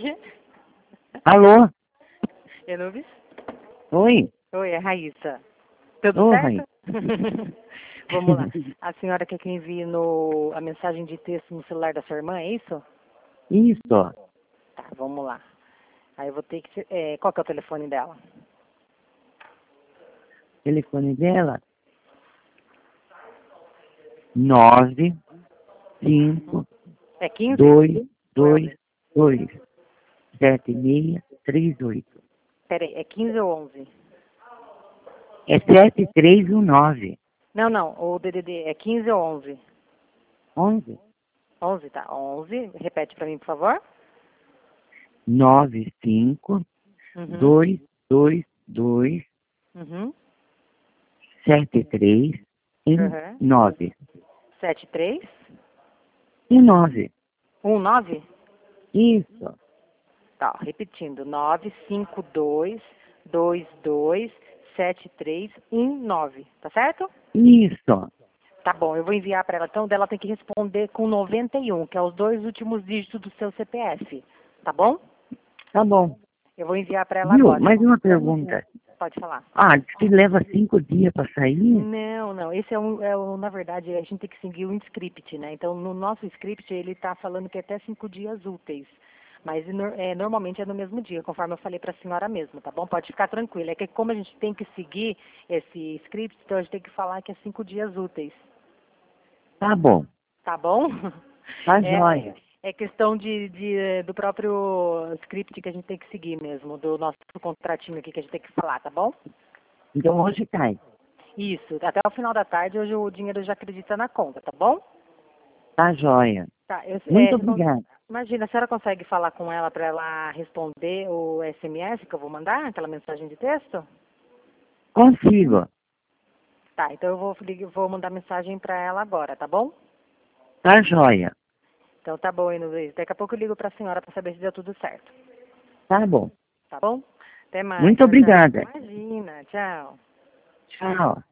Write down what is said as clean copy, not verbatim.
Quê? Alô? Enubis? Oi? Oi, é Raíssa. Tudo Ô, certo? Raí. Vamos lá. A senhora quer que eu envie a mensagem de texto no celular da sua irmã, é isso? Isso, ó. Tá, vamos lá. Aí eu vou ter que... qual que é o telefone dela? O telefone dela? 95 É 15? 222 7638. Peraí, é 15 ou 11? É 7319. Não, o DDD é 15 ou 11? 11 11, tá. 11, repete pra mim, por favor. 95 Uhum, 222 uhum, 7319. uhum. 73? E 9. 19? Isso, Tá, repetindo. 952227319. Tá certo? isso. Tá bom, eu vou enviar para ela. Então, dela tem que responder com 91, que é os dois últimos dígitos do seu CPF. Tá bom? Tá bom. Eu vou enviar para ela Viu? agora. Mais uma pergunta. Pode falar. Ah, diz que leva 5 dias para sair? Não. Esse na verdade, a gente tem que seguir o script, né? Então, no nosso script, ele está falando que é até 5 dias úteis. Mas normalmente é no mesmo dia, conforme eu falei para a senhora mesmo, tá bom? Pode ficar tranquila. É que como a gente tem que seguir esse script, então a gente tem que falar que é 5 dias úteis. Tá bom. Tá bom? Tá É, joia. é questão do próprio script que a gente tem que seguir mesmo, do nosso contratinho aqui que a gente tem que falar, tá bom? Então hoje cai. Isso, até o final da tarde hoje o dinheiro já acredita na conta, tá bom? Tá joia. Tá, Muito obrigado. imagina, a senhora consegue falar com ela para ela responder o SMS que eu vou mandar, aquela mensagem de texto? Consigo. Tá, então eu vou mandar mensagem para ela agora, tá bom? Tá joia. Então tá bom, Luiz. Daqui a pouco eu ligo para a senhora para saber se deu tudo certo. Tá bom. Tá bom? Até mais. Muito Tchau, tchau. obrigada. Imagina. Tchau. Tchau.